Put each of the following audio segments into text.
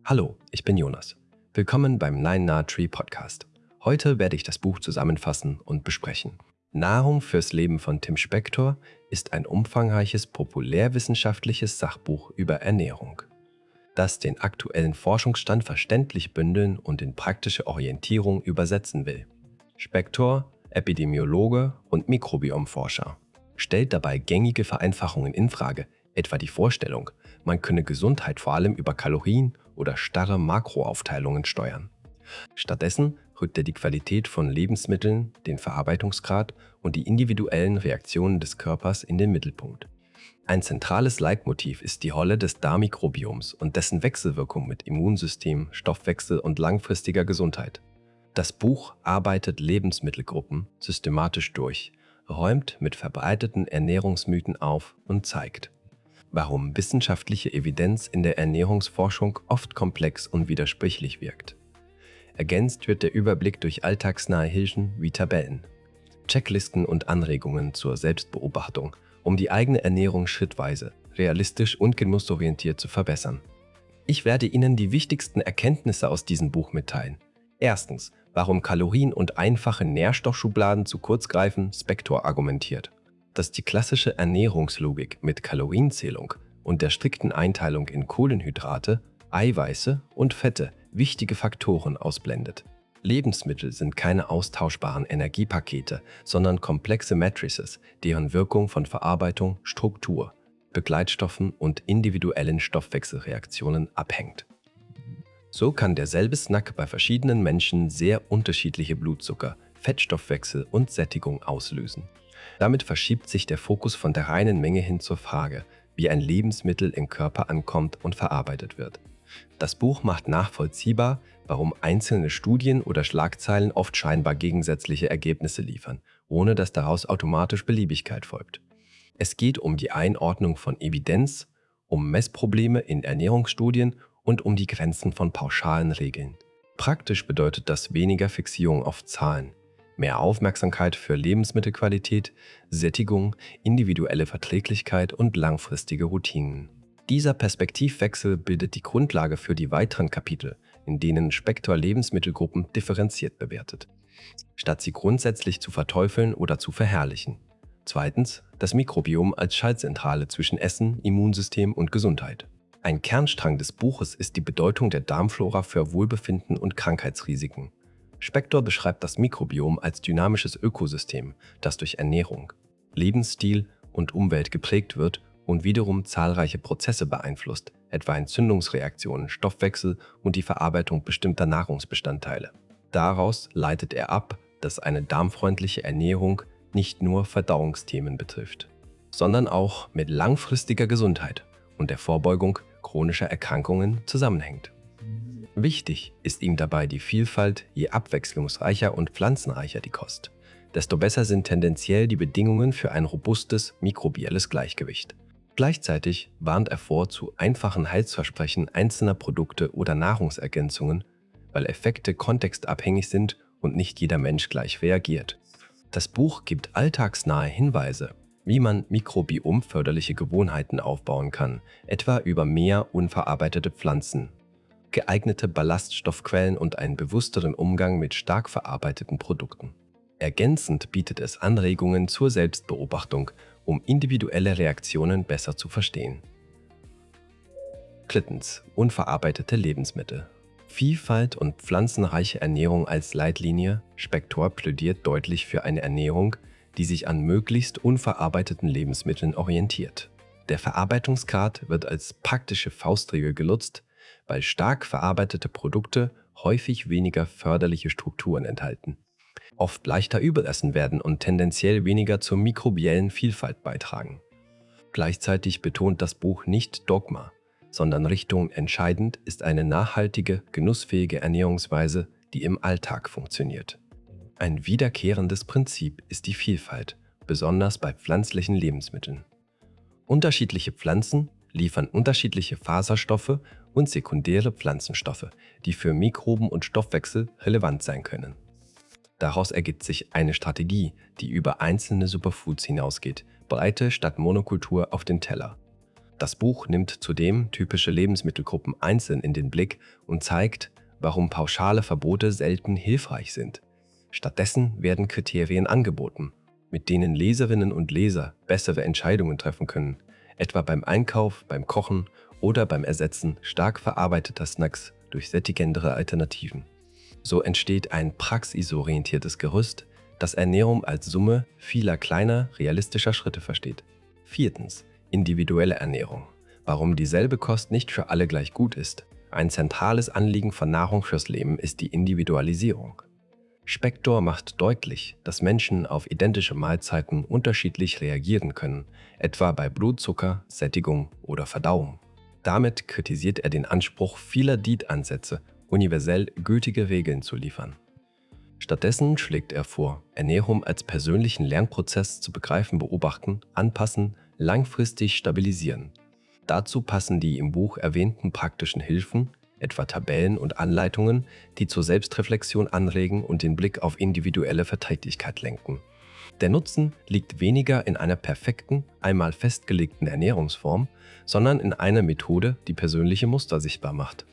Hallo, ich bin Jonas. Willkommen beim Nine Nah Tree Podcast. Heute werde ich das Buch zusammenfassen und besprechen. Nahrung fürs Leben von Tim Spector ist ein umfangreiches populärwissenschaftliches Sachbuch über Ernährung, das den aktuellen Forschungsstand verständlich bündeln und in praktische Orientierung übersetzen will. Spector, Epidemiologe und Mikrobiomforscher, stellt dabei gängige Vereinfachungen infrage, etwa die Vorstellung, man könne Gesundheit vor allem über Kalorien oder starre Makroaufteilungen steuern. Stattdessen rückt er die Qualität von Lebensmitteln, den Verarbeitungsgrad und die individuellen Reaktionen des Körpers in den Mittelpunkt. Ein zentrales Leitmotiv ist die Rolle des Darmmikrobioms und dessen Wechselwirkung mit Immunsystem, Stoffwechsel und langfristiger Gesundheit. Das Buch arbeitet Lebensmittelgruppen systematisch durch, räumt mit verbreiteten Ernährungsmythen auf und zeigt, warum wissenschaftliche Evidenz in der Ernährungsforschung oft komplex und widersprüchlich wirkt. Ergänzt wird der Überblick durch alltagsnahe Hilfen wie Tabellen, Checklisten und Anregungen zur Selbstbeobachtung, um die eigene Ernährung schrittweise, realistisch und genussorientiert zu verbessern. Ich werde Ihnen die wichtigsten Erkenntnisse aus diesem Buch mitteilen. Erstens, warum Kalorien und einfache Nährstoffschubladen zu kurz greifen, Spector argumentiert, dass die klassische Ernährungslogik mit Kalorienzählung und der strikten Einteilung in Kohlenhydrate, Eiweiße und Fette wichtige Faktoren ausblendet. Lebensmittel sind keine austauschbaren Energiepakete, sondern komplexe Matrices, deren Wirkung von Verarbeitung, Struktur, Begleitstoffen und individuellen Stoffwechselreaktionen abhängt. So kann derselbe Snack bei verschiedenen Menschen sehr unterschiedliche Blutzucker, Fettstoffwechsel und Sättigung auslösen. Damit verschiebt sich der Fokus von der reinen Menge hin zur Frage, wie ein Lebensmittel im Körper ankommt und verarbeitet wird. Das Buch macht nachvollziehbar, warum einzelne Studien oder Schlagzeilen oft scheinbar gegensätzliche Ergebnisse liefern, ohne dass daraus automatisch Beliebigkeit folgt. Es geht um die Einordnung von Evidenz, um Messprobleme in Ernährungsstudien und um die Grenzen von pauschalen Regeln. Praktisch bedeutet das weniger Fixierung auf Zahlen, mehr Aufmerksamkeit für Lebensmittelqualität, Sättigung, individuelle Verträglichkeit und langfristige Routinen. Dieser Perspektivwechsel bildet die Grundlage für die weiteren Kapitel, in denen Spector Lebensmittelgruppen differenziert bewertet, statt sie grundsätzlich zu verteufeln oder zu verherrlichen. Zweitens, das Mikrobiom als Schaltzentrale zwischen Essen, Immunsystem und Gesundheit. Ein Kernstrang des Buches ist die Bedeutung der Darmflora für Wohlbefinden und Krankheitsrisiken. Spector beschreibt das Mikrobiom als dynamisches Ökosystem, das durch Ernährung, Lebensstil und Umwelt geprägt wird und wiederum zahlreiche Prozesse beeinflusst, etwa Entzündungsreaktionen, Stoffwechsel und die Verarbeitung bestimmter Nahrungsbestandteile. Daraus leitet er ab, dass eine darmfreundliche Ernährung nicht nur Verdauungsthemen betrifft, sondern auch mit langfristiger Gesundheit und der Vorbeugung chronischer Erkrankungen zusammenhängt. Wichtig ist ihm dabei die Vielfalt, je abwechslungsreicher und pflanzenreicher die Kost, desto besser sind tendenziell die Bedingungen für ein robustes mikrobielles Gleichgewicht. Gleichzeitig warnt er vor zu einfachen Heilsversprechen einzelner Produkte oder Nahrungsergänzungen, weil Effekte kontextabhängig sind und nicht jeder Mensch gleich reagiert. Das Buch gibt alltagsnahe Hinweise, wie man mikrobiomförderliche Gewohnheiten aufbauen kann, etwa über mehr unverarbeitete Pflanzen, geeignete Ballaststoffquellen und einen bewussteren Umgang mit stark verarbeiteten Produkten. Ergänzend bietet es Anregungen zur Selbstbeobachtung, um individuelle Reaktionen besser zu verstehen. Drittens, unverarbeitete Lebensmittel. Vielfalt und pflanzenreiche Ernährung als Leitlinie. Spector plädiert deutlich für eine Ernährung, die sich an möglichst unverarbeiteten Lebensmitteln orientiert. Der Verarbeitungsgrad wird als praktische Faustregel genutzt, weil stark verarbeitete Produkte häufig weniger förderliche Strukturen enthalten, oft leichter überessen werden und tendenziell weniger zur mikrobiellen Vielfalt beitragen. Gleichzeitig betont das Buch nicht Dogma, sondern Richtung entscheidend ist eine nachhaltige, genussfähige Ernährungsweise, die im Alltag funktioniert. Ein wiederkehrendes Prinzip ist die Vielfalt, besonders bei pflanzlichen Lebensmitteln. Unterschiedliche Pflanzen liefern unterschiedliche Faserstoffe und sekundäre Pflanzenstoffe, die für Mikroben und Stoffwechsel relevant sein können. Daraus ergibt sich eine Strategie, die über einzelne Superfoods hinausgeht, Breite statt Monokultur auf den Teller. Das Buch nimmt zudem typische Lebensmittelgruppen einzeln in den Blick und zeigt, warum pauschale Verbote selten hilfreich sind. Stattdessen werden Kriterien angeboten, mit denen Leserinnen und Leser bessere Entscheidungen treffen können, etwa beim Einkauf, beim Kochen oder beim Ersetzen stark verarbeiteter Snacks durch sättigendere Alternativen. So entsteht ein praxisorientiertes Gerüst, das Ernährung als Summe vieler kleiner, realistischer Schritte versteht. 4. Individuelle Ernährung. Warum dieselbe Kost nicht für alle gleich gut ist. Ein zentrales Anliegen von Nahrung fürs Leben ist die Individualisierung. Spektor macht deutlich, dass Menschen auf identische Mahlzeiten unterschiedlich reagieren können, etwa bei Blutzucker, Sättigung oder Verdauung. Damit kritisiert er den Anspruch vieler Diätansätze, universell gültige Regeln zu liefern. Stattdessen schlägt er vor, Ernährung als persönlichen Lernprozess zu begreifen, beobachten, anpassen, langfristig stabilisieren. Dazu passen die im Buch erwähnten praktischen Hilfen, etwa Tabellen und Anleitungen, die zur Selbstreflexion anregen und den Blick auf individuelle Verträglichkeit lenken. Der Nutzen liegt weniger in einer perfekten, einmal festgelegten Ernährungsform, sondern in einer Methode, die persönliche Muster sichtbar macht.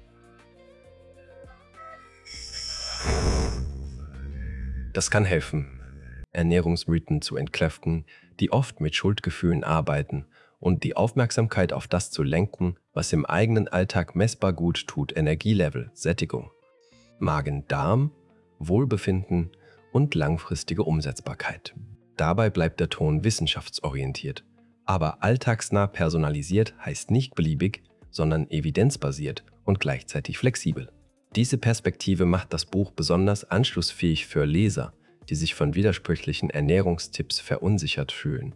Das kann helfen, Ernährungsmythen zu entkräften, die oft mit Schuldgefühlen arbeiten, und die Aufmerksamkeit auf das zu lenken, was im eigenen Alltag messbar gut tut: Energielevel, Sättigung, Magen-Darm, Wohlbefinden und langfristige Umsetzbarkeit. Dabei bleibt der Ton wissenschaftsorientiert. Aber alltagsnah personalisiert heißt nicht beliebig, sondern evidenzbasiert und gleichzeitig flexibel. Diese Perspektive macht das Buch besonders anschlussfähig für Leser, die sich von widersprüchlichen Ernährungstipps verunsichert fühlen.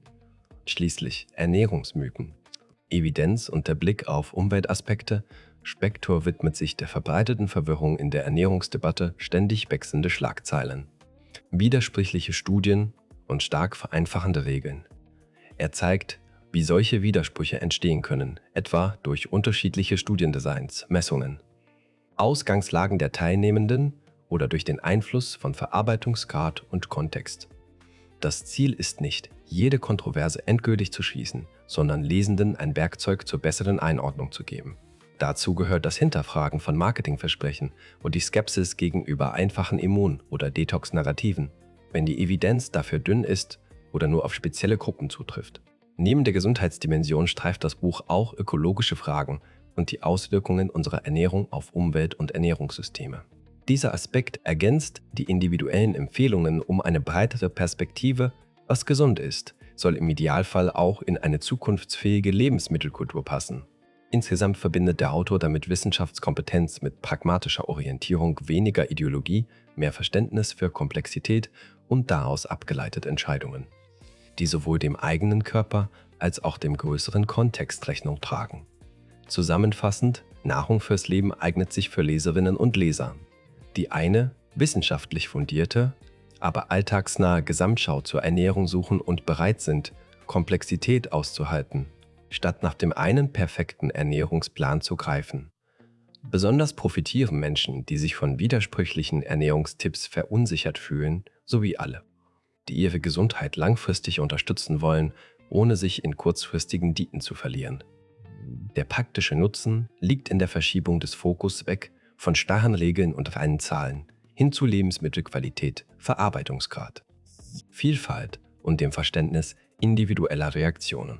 Schließlich Ernährungsmythen, Evidenz und der Blick auf Umweltaspekte. Spektor widmet sich der verbreiteten Verwirrung in der Ernährungsdebatte, ständig wechselnde Schlagzeilen, widersprüchliche Studien und stark vereinfachende Regeln. Er zeigt, wie solche Widersprüche entstehen können, etwa durch unterschiedliche Studiendesigns, Messungen, Ausgangslagen der Teilnehmenden oder durch den Einfluss von Verarbeitungsgrad und Kontext. Das Ziel ist nicht, jede Kontroverse endgültig zu schließen, sondern Lesenden ein Werkzeug zur besseren Einordnung zu geben. Dazu gehört das Hinterfragen von Marketingversprechen und die Skepsis gegenüber einfachen Immun- oder Detox-Narrativen, wenn die Evidenz dafür dünn ist oder nur auf spezielle Gruppen zutrifft. Neben der Gesundheitsdimension streift das Buch auch ökologische Fragen und die Auswirkungen unserer Ernährung auf Umwelt- und Ernährungssysteme. Dieser Aspekt ergänzt die individuellen Empfehlungen um eine breitere Perspektive. Was gesund ist, soll im Idealfall auch in eine zukunftsfähige Lebensmittelkultur passen. Insgesamt verbindet der Autor damit Wissenschaftskompetenz mit pragmatischer Orientierung, weniger Ideologie, mehr Verständnis für Komplexität und daraus abgeleitete Entscheidungen, die sowohl dem eigenen Körper als auch dem größeren Kontext Rechnung tragen. Zusammenfassend, Nahrung fürs Leben eignet sich für Leserinnen und Leser, die eine wissenschaftlich fundierte, aber alltagsnahe Gesamtschau zur Ernährung suchen und bereit sind, Komplexität auszuhalten, statt nach dem einen perfekten Ernährungsplan zu greifen. Besonders profitieren Menschen, die sich von widersprüchlichen Ernährungstipps verunsichert fühlen, sowie alle, die ihre Gesundheit langfristig unterstützen wollen, ohne sich in kurzfristigen Diäten zu verlieren. Der praktische Nutzen liegt in der Verschiebung des Fokus weg von starren Regeln und reinen Zahlen hin zu Lebensmittelqualität, Verarbeitungsgrad, Vielfalt und dem Verständnis individueller Reaktionen.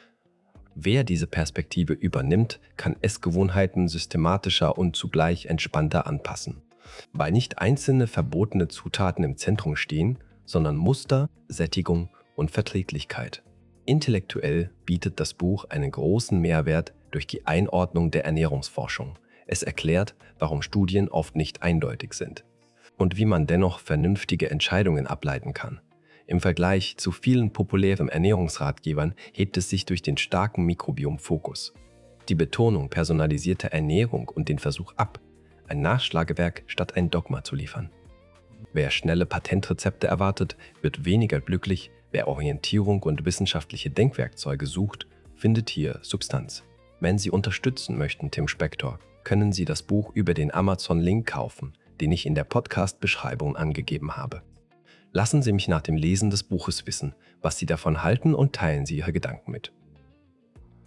Wer diese Perspektive übernimmt, kann Essgewohnheiten systematischer und zugleich entspannter anpassen, weil nicht einzelne verbotene Zutaten im Zentrum stehen, sondern Muster, Sättigung und Verträglichkeit. Intellektuell bietet das Buch einen großen Mehrwert durch die Einordnung der Ernährungsforschung. Es erklärt, warum Studien oft nicht eindeutig sind und wie man dennoch vernünftige Entscheidungen ableiten kann. Im Vergleich zu vielen populären Ernährungsratgebern hebt es sich durch den starken Mikrobiom-Fokus, die Betonung personalisierter Ernährung und den Versuch ab, ein Nachschlagewerk statt ein Dogma zu liefern. Wer schnelle Patentrezepte erwartet, wird weniger glücklich. Wer Orientierung und wissenschaftliche Denkwerkzeuge sucht, findet hier Substanz. Wenn Sie unterstützen möchten, Tim Spektor, können Sie das Buch über den Amazon-Link kaufen, den ich in der Podcast-Beschreibung angegeben habe. Lassen Sie mich nach dem Lesen des Buches wissen, was Sie davon halten, und teilen Sie Ihre Gedanken mit.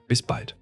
Bis bald.